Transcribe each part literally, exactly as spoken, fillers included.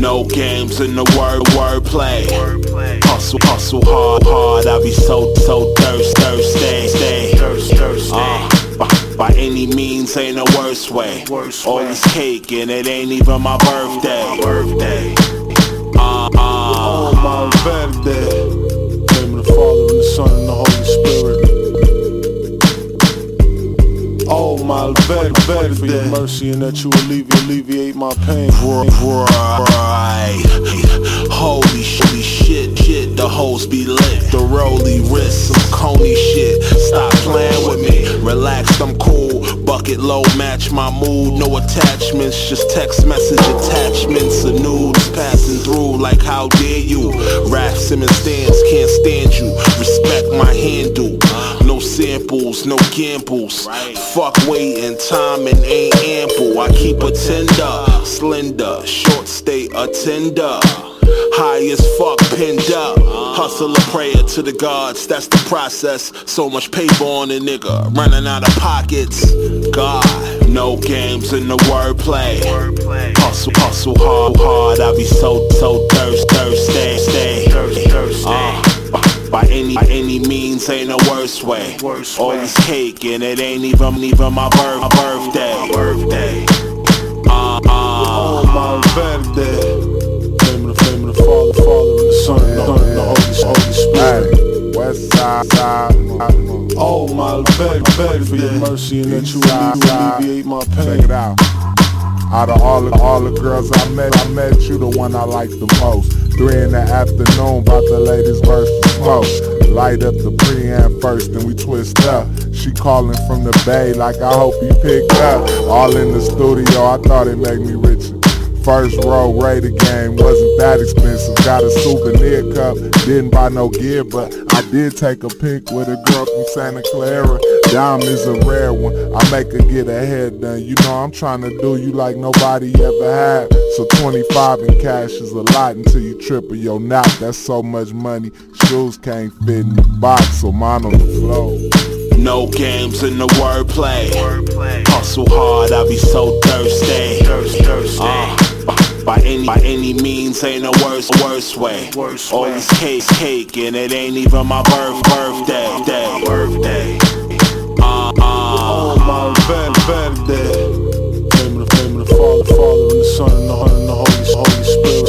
No games in the word, wordplay. Hustle, hustle hard, hard. I be so, so thirst, thirsty, stay, thirst, thirsty. Uh, by, by any means, ain't no worse way. All this cake and it ain't even my birthday. Birthday. Uh, uh, oh my birthday. In the name of the Father and the Son and the Holy Spirit. Oh my very, very for your mercy and that you alleviate, alleviate my pain. Right. Holy shitty shit, shit, the hoes be lit. The rolly wrist, some coney shit. Stop playing with me, relax, I'm cool. Bucket low, match my mood. No attachments, just text message attachments. A nudes passing through like how dare you. Rap Simmons stands, can't stand you. Respect my handle. No samples, no gambles. Fuck waiting, timing ain't ample. I keep a tender, slender, short stay a tender. High as fuck, pinned up. Hustle a prayer to the gods, that's the process. So much paper on a nigga, running out of pockets. God, no games in the wordplay. Hustle, hustle hard, hard. I be so, so thirst, thirsty, stay. Uh, by any, by any means, ain't no worse way. All this cake and it ain't even, even my birth, my birthday. Birthday. Uh, uh, oh my birthday. Name of the name of the Father, Father and the Son and the, and the Holy, Holy Spirit. Hey, West side, side. Oh my birthday for your mercy and that you alleviate my pain. Check it out. Out of all the, all the girls I met, I met you the one I like the most. Three in the afternoon, bout the latest verse to smoke. Light up the preamp first, then we twist up. She calling from the bay like I hope you picked up. All in the studio, I thought it made me richer. First row Raider game, wasn't that expensive. Got a souvenir cup, didn't buy no gear, but I did take a pic with a girl from Santa Clara. Dime is a rare one, I make her get her hair done. You know I'm trying to do you like nobody ever had. So twenty-five in cash is a lot until you triple your knot. That's so much money, shoes can't fit in the box, so mine on the floor. No games in the wordplay. Hustle hard, I be so thirsty. Uh, by any, by any means, ain't no worse, worse way. All this cake, cake, and it ain't even my birth, birthday, day, birthday. Uh, uh, oh my birthday. Name of the name of the Father, Father and the Son and the, and the Holy, Holy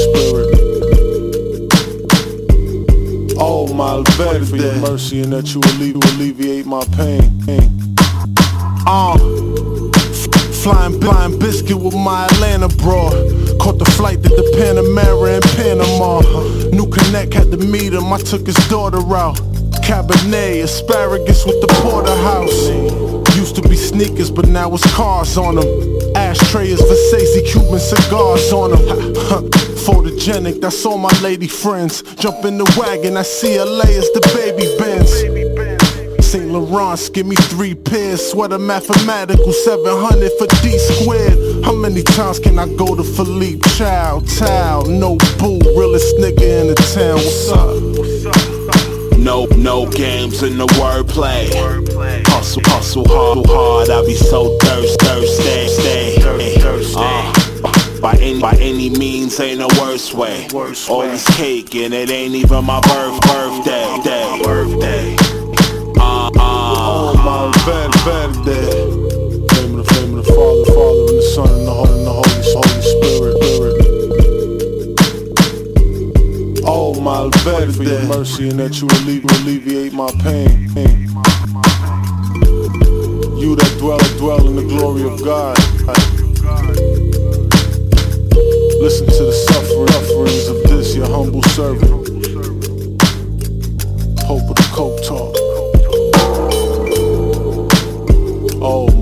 Spirit, Spirit. Oh my birthday for your mercy and that you alleviate my pain. Uh, flying, flying biscuit with my Atlanta broad. Caught the flight to the Panamera in Panama. New Connect had to meet him, I took his daughter out. Cabernet, asparagus with the porterhouse. Used to be sneakers, but now it's cars on them. Ashtray is Versace, Cuban cigars on them. Photogenic, that's all my lady friends. Jump in the wagon, I see L A as the baby Benz. Saint Laurent, give me three pairs. Sweater mathematical, seven hundred for D squared. How many times can I go to Philippe Chow? Towel, no boo, realest nigga in the town. What's up? No, no games in the wordplay. Hustle, hustle hard, hard. I be so thirst, thirsty, stay. Uh, by any, by any means, ain't no worse way. All this cake and it ain't even my birth, birthday, day, birthday. Uh, uh, oh my birthday. Name of the name of the Father, Father and the Son and the Holy, and the Holy, Holy Spirit, Spirit. Oh my birthday for your mercy and that you alleviate my pain. You that dwell, dwell in the glory of God. Listen to the suffering, sufferings of this your humble servant. Hope of the Coke Talk. Oh